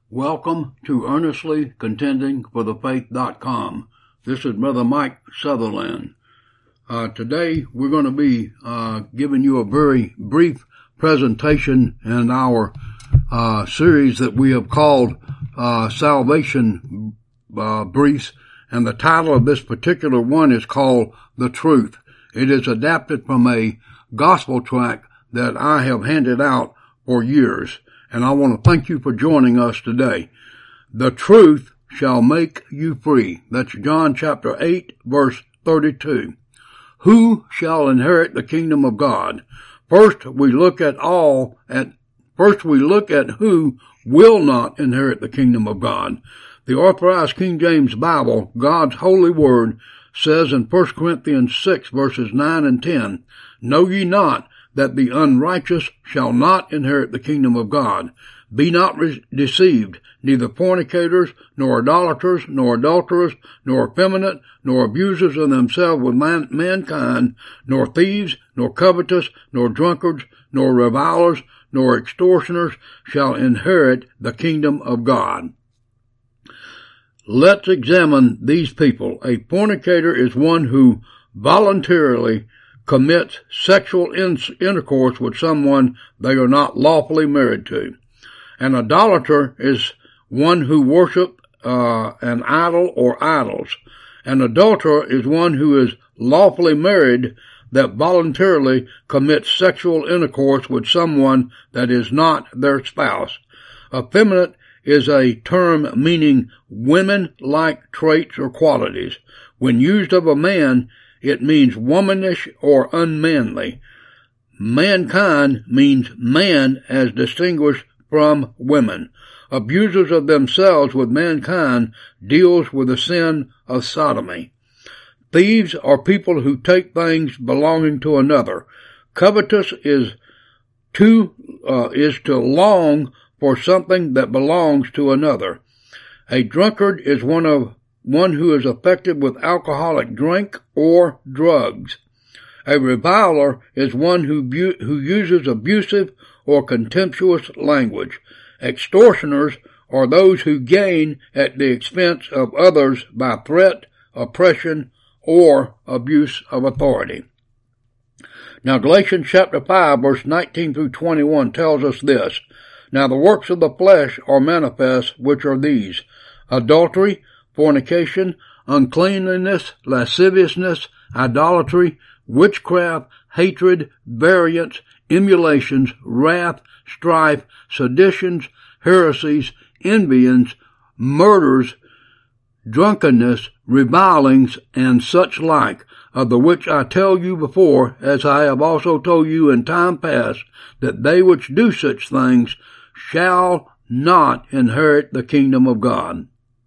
Welcome to Earnestly Contending for the Faith.com. This is Brother Mike Sutherland. Today we're going to be giving you a very brief presentation in our series that we have called Salvation Briefs, and the title of this particular one is called The Truth. It is adapted from a gospel tract that I have handed out for years. And I want to thank you for joining us today. The truth shall make you free. That's John chapter 8, verse 32. Who shall inherit the kingdom of God? First we look at who will not inherit the kingdom of God. The Authorized King James Bible, God's holy word, says in 1 Corinthians 6, verses 9 and 10, Know ye not that the unrighteous shall not inherit the kingdom of God? Be not deceived, neither fornicators, nor idolaters, nor adulterers, nor effeminate, nor abusers of themselves with mankind, nor thieves, nor covetous, nor drunkards, nor revilers, nor extortioners shall inherit the kingdom of God. Let's examine these people. A fornicator is one who voluntarily commits sexual intercourse with someone they are not lawfully married to. An idolater is one who worships an idol or idols. An adulterer is one who is lawfully married that voluntarily commits sexual intercourse with someone that is not their spouse. Effeminate is a term meaning women-like traits or qualities. When used of a man, it means womanish or unmanly. Mankind means man as distinguished from women. Abusers of themselves with mankind deals with the sin of sodomy. Thieves are people who take things belonging to another. Covetous is to long for something that belongs to another. A drunkard is one who is affected with alcoholic drink or drugs. A reviler is one who uses abusive or contemptuous language. Extortioners are those who gain at the expense of others by threat, oppression, or abuse of authority. Now Galatians chapter 5 verse 19 through 21 tells us this. Now the works of the flesh are manifest, which are these: adultery, fornication, uncleanness, lasciviousness, idolatry, witchcraft, hatred, variance, emulations, wrath, strife, seditions, heresies, envyings, murders, drunkenness, revilings, and such like, of the which I tell you before, as I have also told you in time past, that they which do such things shall not inherit the kingdom of God.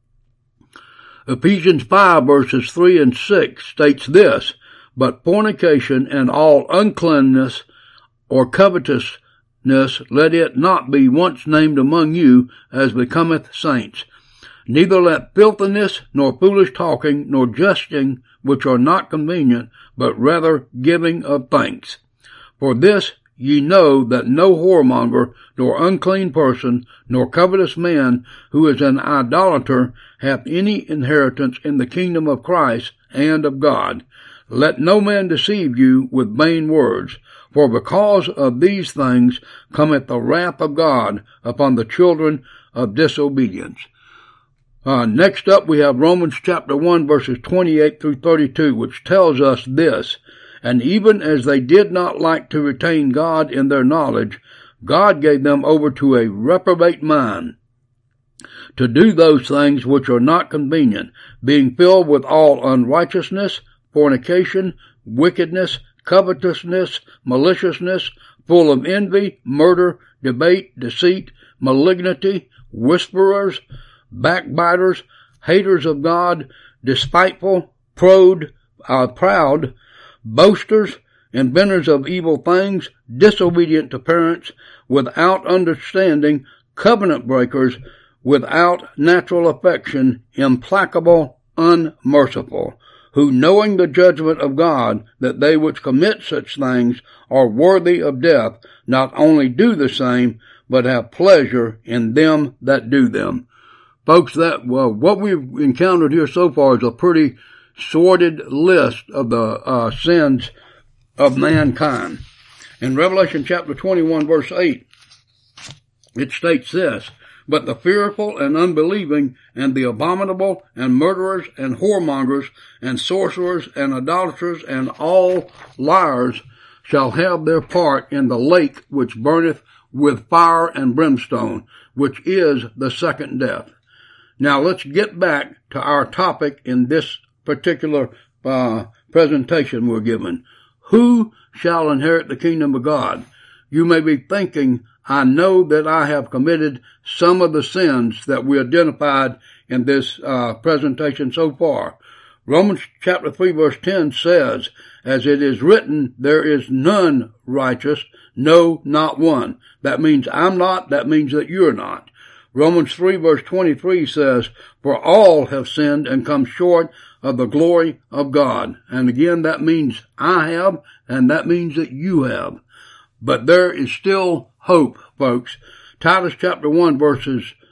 Ephesians 5 verses 3 and 6 states this, But fornication and all uncleanness or covetousness, let it not be once named among you as becometh saints. Neither let filthiness, nor foolish talking, nor jesting, which are not convenient, but rather giving of thanks. For this ye know that no whoremonger, nor unclean person, nor covetous man, who is an idolater, hath any inheritance in the kingdom of Christ and of God. Let no man deceive you with vain words, for because of these things cometh the wrath of God upon the children of disobedience. Next up we have Romans chapter 1 verses 28 through 32, which tells us this, And even as they did not like to retain God in their knowledge, God gave them over to a reprobate mind, to do those things which are not convenient, being filled with all unrighteousness, fornication, wickedness, covetousness, maliciousness, full of envy, murder, debate, deceit, malignity, whisperers, backbiters, haters of God, despiteful, proud, boasters, inventors of evil things, disobedient to parents, without understanding, covenant breakers, without natural affection, implacable, unmerciful, who knowing the judgment of God, that they which commit such things are worthy of death, not only do the same, but have pleasure in them that do them. Folks, what we've encountered here so far is a pretty sordid list of the sins of mankind. In Revelation chapter 21 verse 8, it states this, but the fearful and unbelieving and the abominable and murderers and whoremongers and sorcerers and idolaters and all liars shall have their part in the lake which burneth with fire and brimstone, which is the second death. Now let's get back to our topic in this particular presentation we're given. Who shall inherit the kingdom of God? You may be thinking, I know that I have committed some of the sins that we identified in this presentation so far. Romans chapter 3 verse 10 says, as it is written, there is none righteous, no, not one. That means I'm not, that means that you're not. Romans 3 verse 23 says, for all have sinned and come short of the glory of God. And again, that means I have, and that means that you have. But there is still hope, folks. Titus chapter 1 verse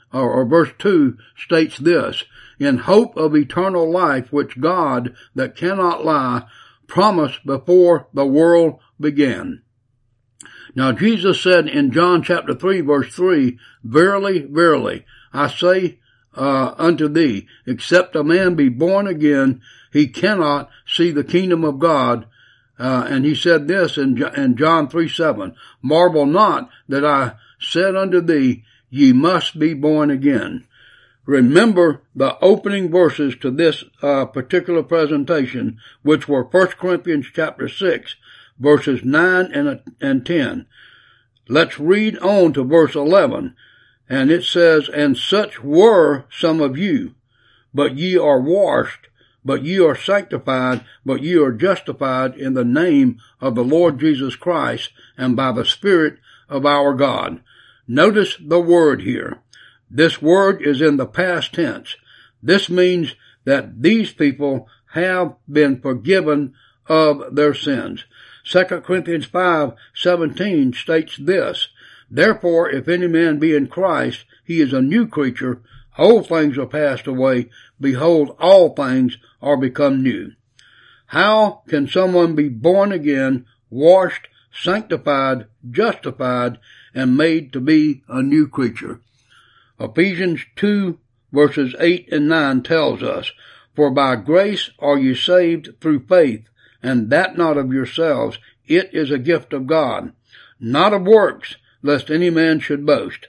2 states this, in hope of eternal life, which God, that cannot lie, promised before the world began. Now Jesus said in John chapter 3 verse 3, verily, verily, I say unto thee, except a man be born again, he cannot see the kingdom of God. And he said this in John 3:7, marvel not that I said unto thee, ye must be born again. Remember the opening verses to this particular presentation, which were 1 Corinthians chapter 6, verses 9 and 10. Let's read on to verse 11. And it says, and such were some of you, but ye are washed, but ye are sanctified, but ye are justified in the name of the Lord Jesus Christ and by the Spirit of our God. Notice the word here. This word is in the past tense. This means that these people have been forgiven of their sins. 2 Corinthians 5:17 states this, therefore, if any man be in Christ, he is a new creature. Old things are passed away. Behold, all things are become new. How can someone be born again, washed, sanctified, justified, and made to be a new creature? Ephesians 2 verses 8 and 9 tells us, for by grace are you saved through faith, and that not of yourselves. It is a gift of God, not of works, lest any man should boast.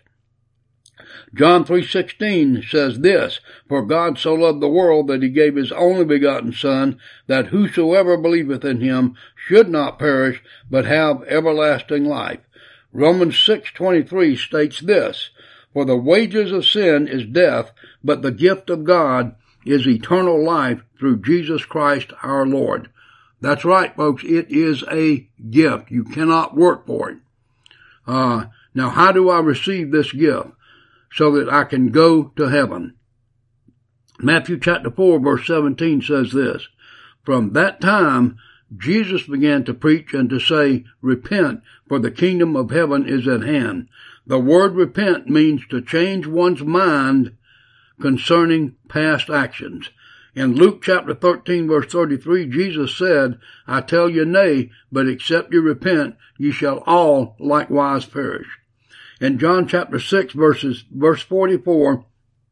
John 3:16 says this, for God so loved the world that he gave his only begotten Son, that whosoever believeth in him should not perish, but have everlasting life. Romans 6:23 states this, for the wages of sin is death, but the gift of God is eternal life through Jesus Christ our Lord. That's right, folks. It is a gift. You cannot work for it. Now, how do I receive this gift so that I can go to heaven? Matthew chapter 4 verse 17 says this, from that time Jesus began to preach and to say, repent, for the kingdom of heaven is at hand. The word repent means to change one's mind concerning past actions. In Luke chapter 13 verse 33, Jesus said, I tell you nay, but except you repent, ye shall all likewise perish. In John chapter 6 verse 44,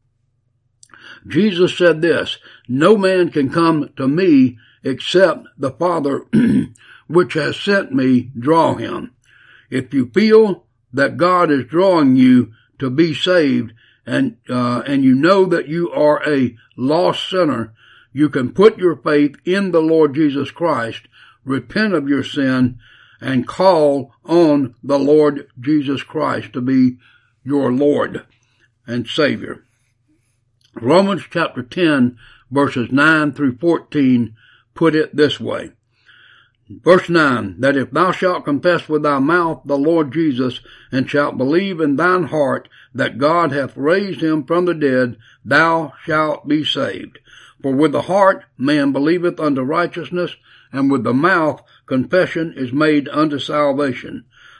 Jesus said this, no man can come to me except the Father which has sent me draw him. If you feel that God is drawing you to be saved, and you know that you are a lost sinner, you can put your faith in the Lord Jesus Christ, repent of your sin, and call on the Lord Jesus Christ to be your Lord and Savior. Romans chapter 10 verses 9 through 14 put it this way. Verse 9, that if thou shalt confess with thy mouth the Lord Jesus, and shalt believe in thine heart that God hath raised him from the dead, thou shalt be saved. For with the heart man believeth unto righteousness, and with the mouth confession is made unto salvation.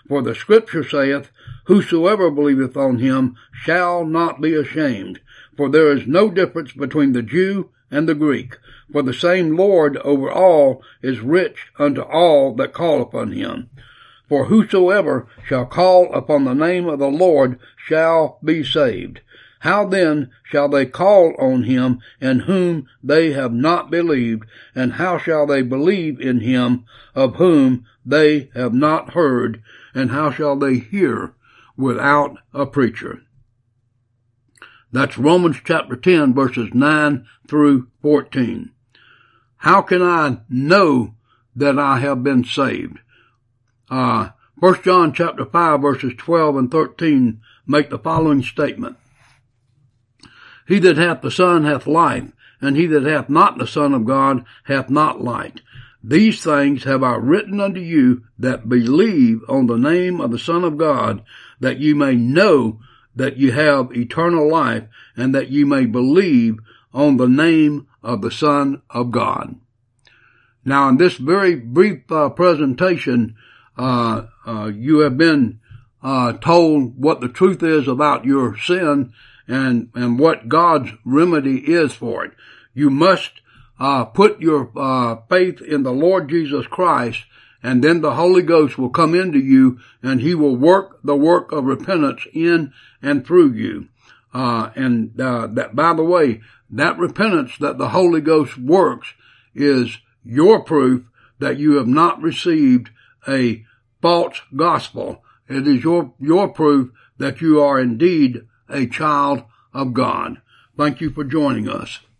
For the scripture saith, Whosoever believeth on him shall not be ashamed. For there is no difference between the Jew and the Greek. For the same Lord over all is rich unto all that call upon him. For whosoever shall call upon the name of the Lord shall be saved. How then shall they call on him in whom they have not believed? And how shall they believe in him of whom they have not heard? And how shall they hear without a preacher? That's Romans chapter 10, verses 9 through 14. How can I know that I have been saved? 1 John chapter 5, verses 12 and 13 make the following statement. He that hath the Son hath life, and he that hath not the Son of God hath not light. These things have I written unto you that believe on the name of the Son of God, that you may know that you have eternal life, and that you may believe on the name of the Son of God. Now, in this very brief presentation, you have been told what the truth is about your sin and what God's remedy is for it. You must put your faith in the Lord Jesus Christ, and then the Holy Ghost will come into you, and he will work the work of repentance in and through you. That, by the way, that repentance that the Holy Ghost works is your proof that you have not received a false gospel. It is your proof that you are indeed a child of God. Thank you for joining us.